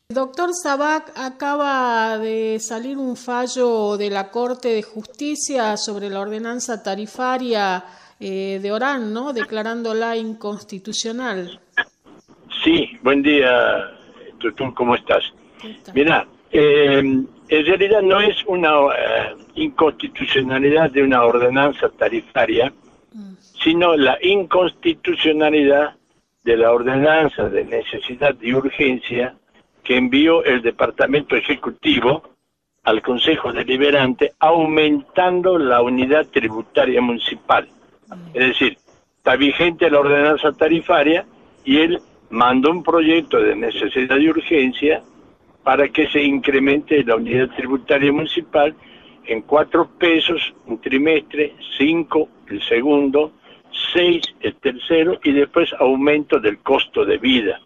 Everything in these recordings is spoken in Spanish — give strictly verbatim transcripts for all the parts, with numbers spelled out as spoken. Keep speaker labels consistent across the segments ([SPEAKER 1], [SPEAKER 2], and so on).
[SPEAKER 1] Doctor Sabac, acaba de salir un fallo de la Corte de Justicia sobre la ordenanza tarifaria eh, de Orán, ¿no? Declarándola inconstitucional.
[SPEAKER 2] Sí, buen día, Tutún, ¿cómo estás?
[SPEAKER 1] ¿Qué tal?
[SPEAKER 2] Mira, eh, en realidad no es una eh, inconstitucionalidad de una ordenanza tarifaria, mm. sino la inconstitucionalidad de la ordenanza de necesidad y urgencia que envió el Departamento Ejecutivo al Consejo Deliberante, aumentando la unidad tributaria municipal. Es decir, está vigente la ordenanza tarifaria y él mandó un proyecto de necesidad y urgencia para que se incremente la unidad tributaria municipal en cuatro pesos un trimestre, cinco el segundo, seis el tercero y después aumento del costo de vida.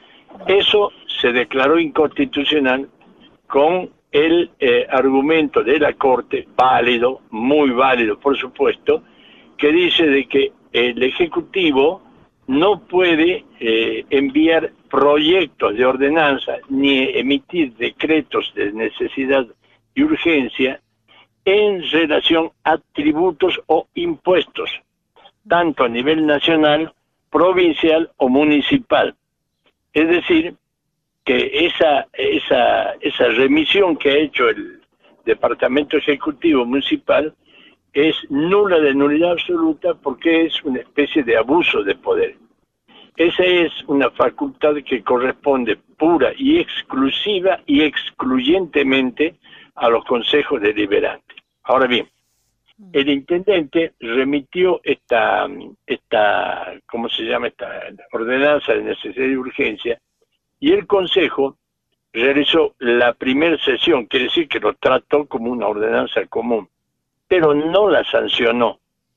[SPEAKER 2] Eso se declaró inconstitucional con el eh, argumento de la Corte, válido, muy válido por supuesto, que dice de que el Ejecutivo no puede eh, enviar proyectos de ordenanza ni emitir decretos de necesidad y urgencia en relación a tributos o impuestos, tanto a nivel nacional, provincial o municipal. Es decir, que esa, esa, esa remisión que ha hecho el Departamento Ejecutivo Municipal es nula de nulidad absoluta porque es una especie de abuso de poder. Esa es una facultad que corresponde pura y exclusiva y excluyentemente a los consejos deliberantes. Ahora bien, el intendente remitió esta, esta, ¿cómo se llama? Esta ordenanza de necesidad y urgencia, y el Consejo realizó la primera sesión, quiere decir que lo trató como una ordenanza común, pero no la sancionó.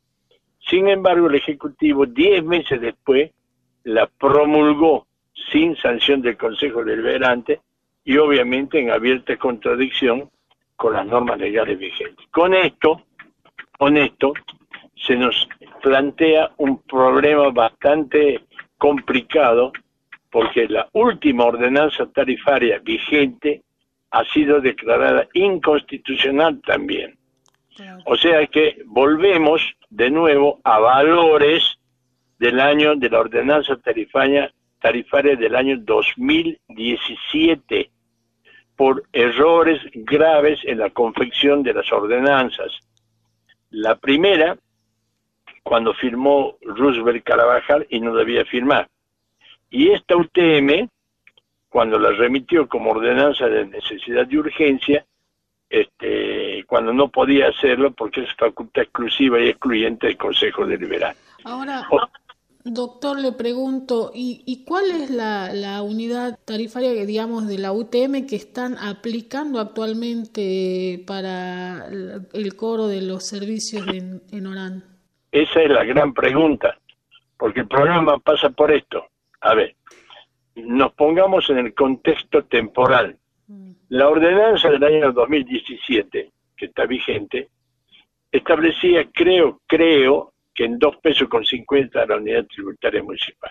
[SPEAKER 2] Sin embargo, el Ejecutivo, diez meses después, la promulgó sin sanción del Consejo Deliberante y obviamente en abierta contradicción con las normas legales vigentes. Con esto, con esto, se nos plantea un problema bastante complicado porque la última ordenanza tarifaria vigente ha sido declarada inconstitucional también. O sea que volvemos de nuevo a valores del año de la ordenanza tarifaria, tarifaria del año dos mil diecisiete por errores graves en la confección de las ordenanzas. La primera, cuando firmó Roosevelt Carabajal y no debía firmar. Y esta U T M, cuando la remitió como ordenanza de necesidad y urgencia, este, cuando no podía hacerlo porque es facultad exclusiva y excluyente del Consejo Deliberante.
[SPEAKER 1] Ahora, doctor, le pregunto, ¿y, y cuál es la, la unidad tarifaria, que digamos, de la U T M que están aplicando actualmente para el cobro de los servicios en, en Orán?
[SPEAKER 2] Esa es la gran pregunta, porque el problema pasa por esto. A ver, nos pongamos en el contexto temporal. La ordenanza del año dos mil diecisiete, que está vigente, establecía, creo, creo, que en dos pesos con cincuenta la unidad tributaria municipal.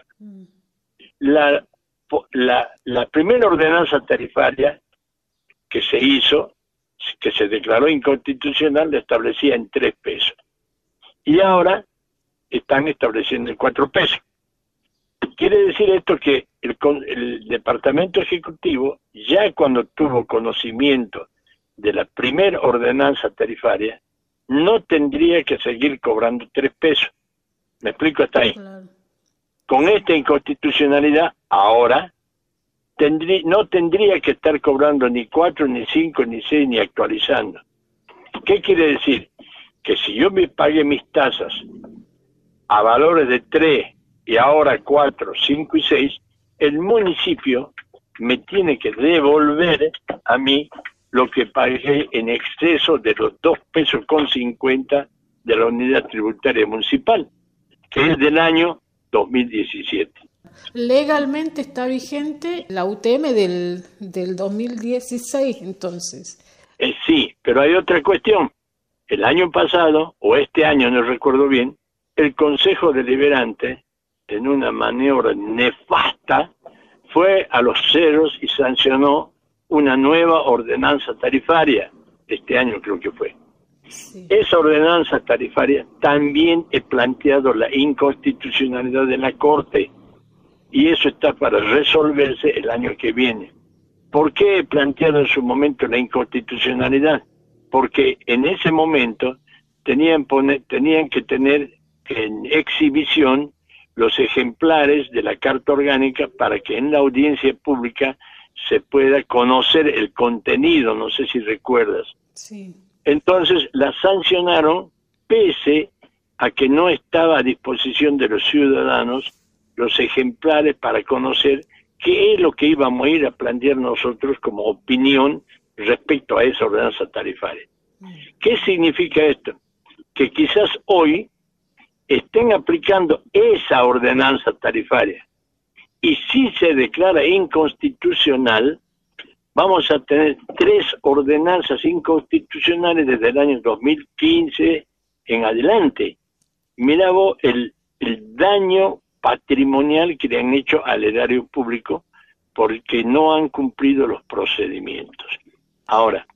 [SPEAKER 2] La, la, la primera ordenanza tarifaria que se hizo, que se declaró inconstitucional, la establecía en tres pesos. Y ahora están estableciendo en cuatro pesos. Quiere decir esto que el, el Departamento Ejecutivo, ya cuando tuvo conocimiento de la primera ordenanza tarifaria, no tendría que seguir cobrando tres pesos. ¿Me explico hasta ahí? Claro. Con esta inconstitucionalidad, ahora, tendrí, no tendría que estar cobrando ni cuatro, ni cinco, ni seis, ni actualizando. ¿Qué quiere decir? Que si yo me pagué mis tasas a valores de tres, y ahora cuatro, cinco y seis, el municipio me tiene que devolver a mí lo que pagué en exceso de los dos pesos con cincuenta de la unidad tributaria municipal, que es del año dos mil diecisiete.
[SPEAKER 1] Legalmente está vigente la U T M del, del dos mil dieciséis, entonces.
[SPEAKER 2] Eh, sí, pero hay otra cuestión. El año pasado, o este año, no recuerdo bien, el Consejo Deliberante, en una maniobra nefasta, fue a los ceros y sancionó una nueva ordenanza tarifaria, este año creo que fue. Sí. Esa ordenanza tarifaria también he planteado la inconstitucionalidad de la Corte, y eso está para resolverse el año que viene. ¿Por qué he planteado en su momento la inconstitucionalidad? Porque en ese momento tenían, poner, tenían que tener en exhibición los ejemplares de la Carta Orgánica para que en la audiencia pública se pueda conocer el contenido, no sé si recuerdas. Sí. Entonces la sancionaron pese a que no estaba a disposición de los ciudadanos los ejemplares para conocer qué es lo que íbamos a ir a plantear nosotros como opinión respecto a esa ordenanza tarifaria. ¿Qué significa esto? Que quizás hoy estén aplicando esa ordenanza tarifaria, y si se declara inconstitucional, vamos a tener tres ordenanzas inconstitucionales desde el año dos mil quince en adelante. Mira vos el, el daño patrimonial que le han hecho al erario público porque no han cumplido los procedimientos. Ahora,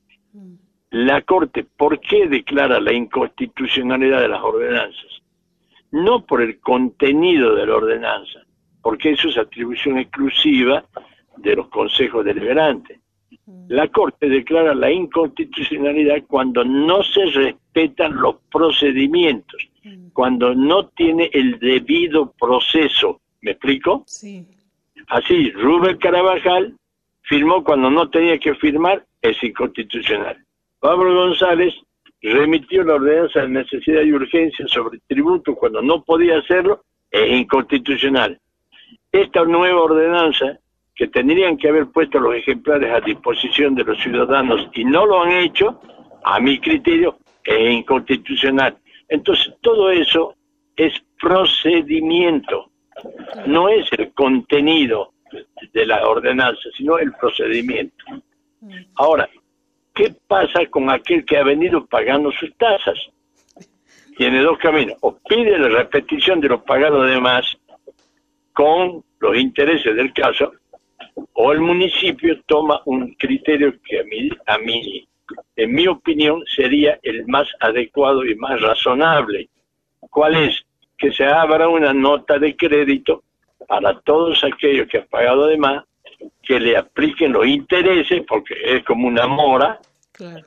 [SPEAKER 2] la Corte, ¿por qué declara la inconstitucionalidad de las ordenanzas? No por el contenido de la ordenanza, porque eso es atribución exclusiva de los consejos deliberantes. La Corte declara la inconstitucionalidad cuando no se respetan los procedimientos, cuando no tiene el debido proceso. ¿Me explico? Sí. Así, Rubén Carabajal firmó cuando no tenía que firmar, es inconstitucional. Pablo González remitió la ordenanza de necesidad y urgencia sobre tributo cuando no podía hacerlo, es inconstitucional. Esta nueva ordenanza, que tendrían que haber puesto los ejemplares a disposición de los ciudadanos y no lo han hecho, a mi criterio, es inconstitucional. Entonces, todo eso es procedimiento, no es el contenido de la ordenanza, sino el procedimiento. Ahora, ¿qué pasa con aquel que ha venido pagando sus tasas? Tiene dos caminos: o pide la repetición de los pagados de más con los intereses del caso, o el municipio toma un criterio que a mí, a mí, en mi opinión, sería el más adecuado y más razonable. ¿Cuál es? Que se abra una nota de crédito para todos aquellos que han pagado de más, que le apliquen los intereses, porque es como una mora, claro.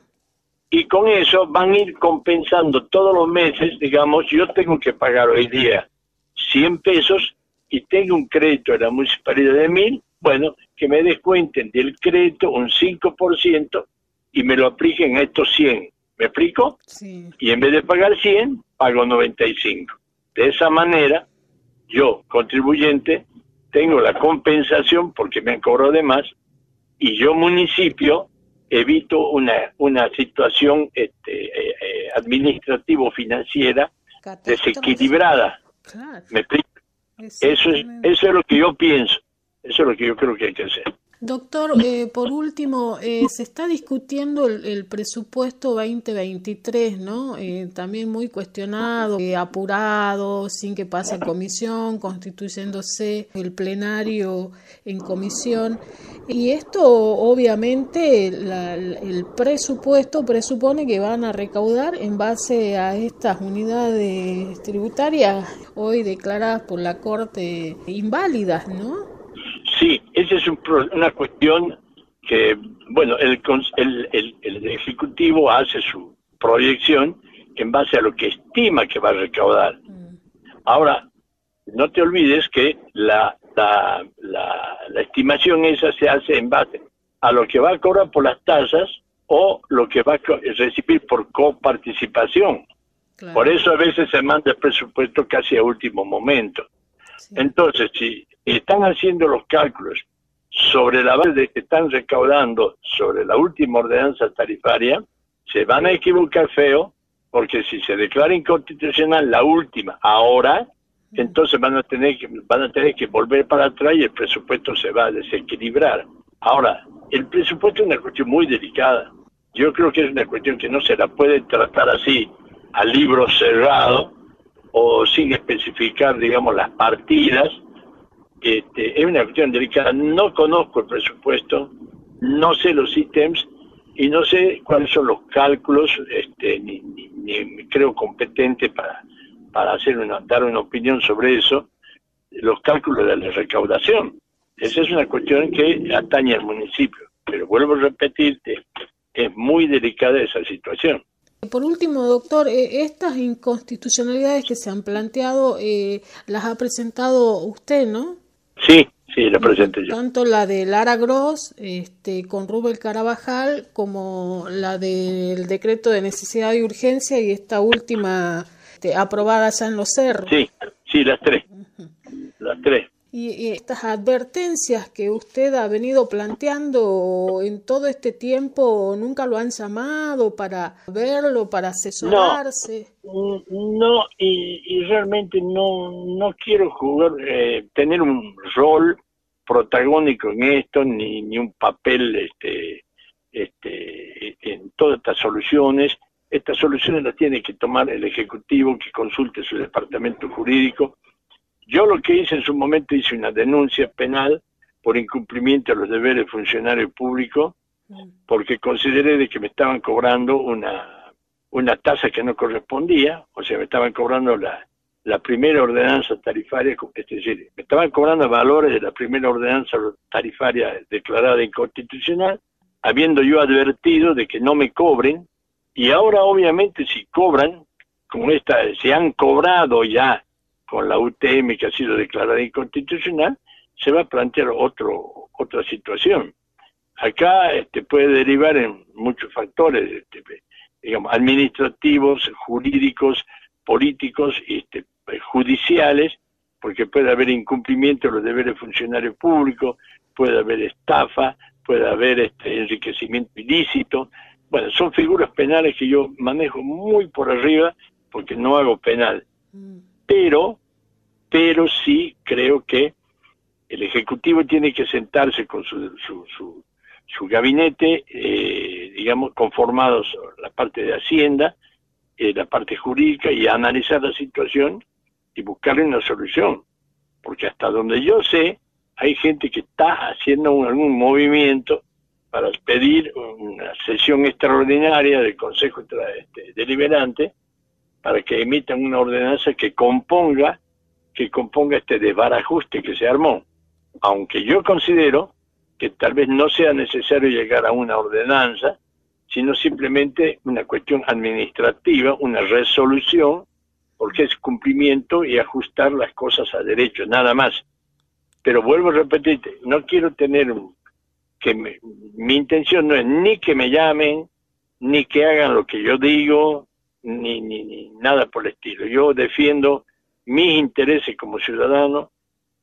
[SPEAKER 2] Y con eso van a ir compensando todos los meses. Digamos, yo tengo que pagar hoy día cien pesos y tengo un crédito de la municipalidad de mil, bueno, que me descuenten del crédito un cinco por ciento y me lo apliquen a estos cien. ¿Me explico? Sí. Y en vez de pagar cien, pago noventa y cinco. De esa manera, yo, contribuyente, tengo la compensación porque me han cobrado de más, y yo, municipio, evito una una situación este, eh, eh, administrativo-financiera desequilibrada. Claro. ¿Me explico? Eso es, eso es lo que yo pienso, eso es lo que yo creo que hay que hacer.
[SPEAKER 1] Doctor, eh, por último, eh, se está discutiendo el, el presupuesto veinte veintitrés, ¿no? Eh, también muy cuestionado, eh, apurado, sin que pase a comisión, constituyéndose el plenario en comisión. Y esto, obviamente, la, el presupuesto presupone que van a recaudar en base a estas unidades tributarias hoy declaradas por la Corte inválidas, ¿no?
[SPEAKER 2] Sí, esa es un, una cuestión que, bueno, el, el, el, el Ejecutivo hace su proyección en base a lo que estima que va a recaudar. Mm. Ahora, no te olvides que la, la, la, la estimación esa se hace en base a lo que va a cobrar por las tasas o lo que va a recibir por coparticipación. Claro. Por eso a veces se manda el presupuesto casi a último momento. Sí. Entonces, si están haciendo los cálculos sobre la base de que están recaudando sobre la última ordenanza tarifaria, se van a equivocar feo, porque si se declara inconstitucional la última ahora, entonces van a tener que van a tener que volver para atrás y el presupuesto se va a desequilibrar. Ahora, el presupuesto es una cuestión muy delicada. Yo creo que es una cuestión que no se la puede tratar así a libro cerrado o sin especificar, digamos, las partidas, este, es una cuestión delicada. No conozco el presupuesto, no sé los ítems y no sé cuáles son los cálculos, este, ni, ni, ni me creo competente para, para hacer una, dar una opinión sobre eso, los cálculos de la recaudación. Esa es una cuestión que atañe al municipio, pero vuelvo a repetirte, es muy delicada esa situación.
[SPEAKER 1] Por último, doctor, eh, estas inconstitucionalidades que se han planteado, eh, las ha presentado usted, ¿no?
[SPEAKER 2] Sí, sí, la presenté yo.
[SPEAKER 1] Tanto la de Lara Gross, este, con Rubén Carabajal, como la del decreto de necesidad y urgencia y esta última este, aprobada ya en Los Cerros.
[SPEAKER 2] Sí, sí, las tres, uh-huh. las tres.
[SPEAKER 1] Y, y estas advertencias que usted ha venido planteando en todo este tiempo, ¿nunca lo han llamado para verlo, para asesorarse?
[SPEAKER 2] No, no y, y realmente no, no quiero jugar, eh, tener un rol protagónico en esto, ni, ni un papel este, este, en todas estas soluciones. Estas soluciones las tiene que tomar el Ejecutivo, que consulte su departamento jurídico. Yo lo que hice en su momento, hice una denuncia penal por incumplimiento de los deberes de funcionario público, porque consideré de que me estaban cobrando una, una tasa que no correspondía, o sea, me estaban cobrando la, la primera ordenanza tarifaria, es decir, me estaban cobrando valores de la primera ordenanza tarifaria declarada inconstitucional, habiendo yo advertido de que no me cobren, y ahora obviamente si cobran, con esta, se han cobrado ya con la U T M que ha sido declarada inconstitucional, se va a plantear otro otra situación. Acá este, puede derivar en muchos factores, este, digamos, administrativos, jurídicos, políticos, este, judiciales, porque puede haber incumplimiento de los deberes de funcionario público, puede haber estafa, puede haber este, enriquecimiento ilícito. Bueno, son figuras penales que yo manejo muy por arriba porque no hago penal. Pero, pero sí creo que el Ejecutivo tiene que sentarse con su, su, su, su gabinete, eh, digamos, conformados la parte de Hacienda, eh, la parte jurídica, y analizar la situación y buscarle una solución. Porque hasta donde yo sé, hay gente que está haciendo un, algún movimiento para pedir una sesión extraordinaria del Consejo este, Deliberante para que emitan una ordenanza que componga, que componga este desbarajuste que se armó. Aunque yo considero que tal vez no sea necesario llegar a una ordenanza, sino simplemente una cuestión administrativa, una resolución, porque es cumplimiento y ajustar las cosas a derecho, nada más. Pero vuelvo a repetirte, no quiero tener un, que me, mi intención no es ni que me llamen, ni que hagan lo que yo digo, ni, ni, ni nada por el estilo. Yo defiendo mis intereses como ciudadano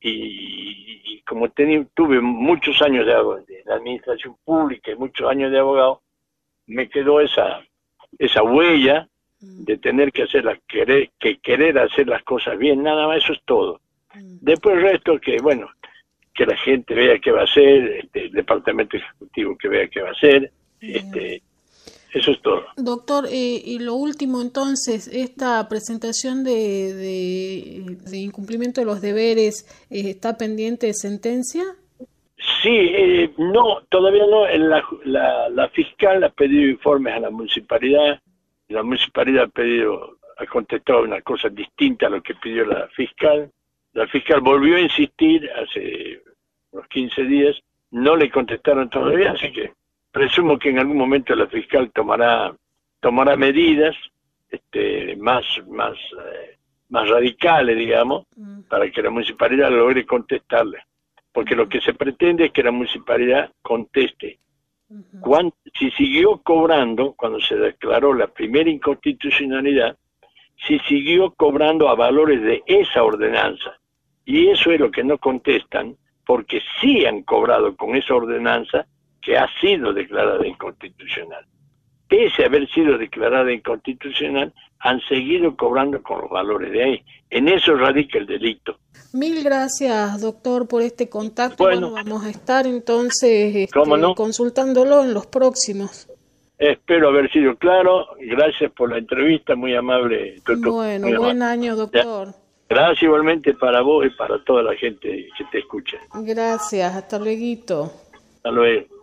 [SPEAKER 2] y, y como tení, tuve muchos años de, de la administración pública y muchos años de abogado, me quedó esa esa huella de tener que hacer las, querer, que querer hacer las cosas bien, nada más, eso es todo. Después el resto, que bueno, que la gente vea qué va a hacer, este, el departamento ejecutivo que vea qué va a hacer, este, eso es todo.
[SPEAKER 1] Doctor, eh, y lo último entonces, esta presentación de, de, de incumplimiento de los deberes, eh, ¿está pendiente de sentencia?
[SPEAKER 2] Sí, eh, no, todavía no. La, la, la fiscal ha pedido informes a la municipalidad, la municipalidad ha pedido, ha contestado una cosa distinta a lo que pidió la fiscal. La fiscal volvió a insistir hace unos quince días, no le contestaron todavía, así que presumo que en algún momento la fiscal tomará tomará medidas este, más más eh, más radicales, digamos, mm. para que la municipalidad logre contestarle. Porque lo que se pretende es que la municipalidad conteste. Uh-huh. Cuando, si siguió cobrando, cuando se declaró la primera inconstitucionalidad, si siguió cobrando a valores de esa ordenanza. Y eso es lo que no contestan, porque sí han cobrado con esa ordenanza que ha sido declarada inconstitucional. Pese a haber sido declarada inconstitucional, han seguido cobrando con los valores de ahí. En eso radica el delito.
[SPEAKER 1] Mil gracias, doctor, por este contacto. Bueno, bueno vamos a estar entonces este,
[SPEAKER 2] no?
[SPEAKER 1] consultándolo en los próximos.
[SPEAKER 2] Espero haber sido claro. Gracias por la entrevista, muy amable. Tutu,
[SPEAKER 1] bueno,
[SPEAKER 2] muy
[SPEAKER 1] buen
[SPEAKER 2] amable.
[SPEAKER 1] año, doctor.
[SPEAKER 2] Ya. Gracias igualmente para vos y para toda la gente que te escucha.
[SPEAKER 1] Gracias, hasta luego.
[SPEAKER 2] Hasta luego.